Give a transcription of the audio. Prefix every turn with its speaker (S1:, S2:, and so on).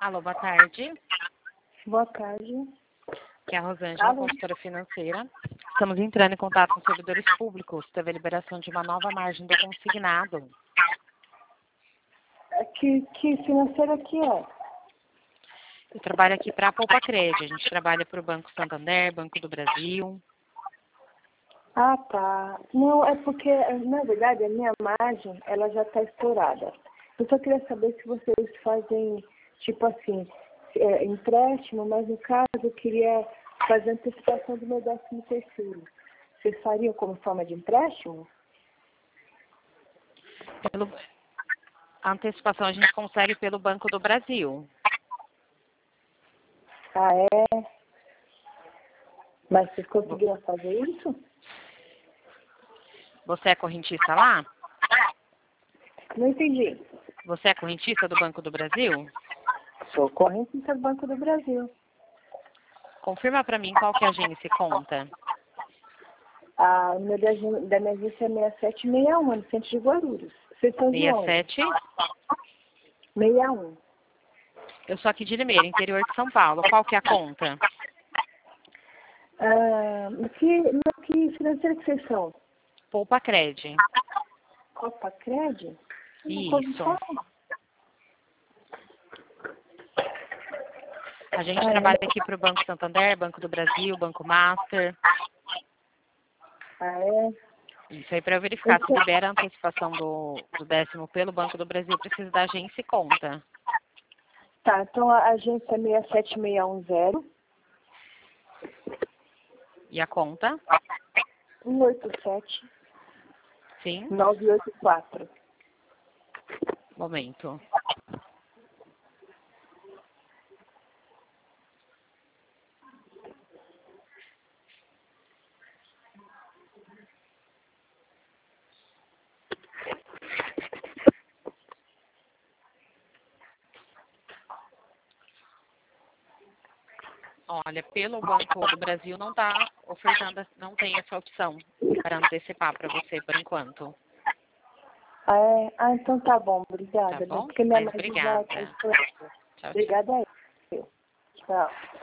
S1: Alô, boa tarde.
S2: Boa tarde.
S1: Aqui é a Rosângela, consultora financeira. Estamos entrando em contato com servidores públicos. Teve a liberação de uma nova margem do consignado.
S2: Que financeira que é?
S1: Eu trabalho aqui para a Poupa Cred. A gente trabalha para o Banco Santander, Banco do Brasil.
S2: Ah, tá. Não, é porque, na verdade, a minha margem, ela já está estourada. Eu só queria saber se vocês fazem, tipo assim, empréstimo, mas no caso eu queria fazer antecipação do meu 13º. Vocês fariam como forma de empréstimo?
S1: A antecipação a gente consegue pelo Banco do Brasil.
S2: Ah, é? Mas vocês conseguiram fazer isso?
S1: Você é correntista lá?
S2: Não entendi.
S1: Você é correntista do Banco do Brasil?
S2: Sou correntista do Banco do Brasil.
S1: Confirma para mim qual que é a agência e conta.
S2: O meu da minha agência é 6761, no centro de Guarulhos. Vocês são de onde?
S1: 67?
S2: 61.
S1: Eu sou aqui de Limeira, interior de São Paulo. Qual que é a conta?
S2: Que financeira que vocês são?
S1: Poupa Cred.
S2: Copa Cred?
S1: Isso. A gente trabalha aqui para o Banco Santander, Banco do Brasil, Banco Master.
S2: Ah, é?
S1: Isso aí para eu verificar se libera a antecipação do 10º pelo Banco do Brasil, precisa da agência e conta.
S2: Tá, então a agência é 67610.
S1: E a conta?
S2: 187
S1: Sim.
S2: 984.
S1: Momento. Olha, pelo Banco do Brasil não está ofertando, não tem essa opção para antecipar para você por enquanto.
S2: Ah, é? Ah, então tá bom, obrigada.
S1: Tá bom?
S2: Porque minha
S1: Mas
S2: margem
S1: obrigada.
S2: já está estourada.
S1: Tchau, tchau.
S2: Obrigada aí. Tchau.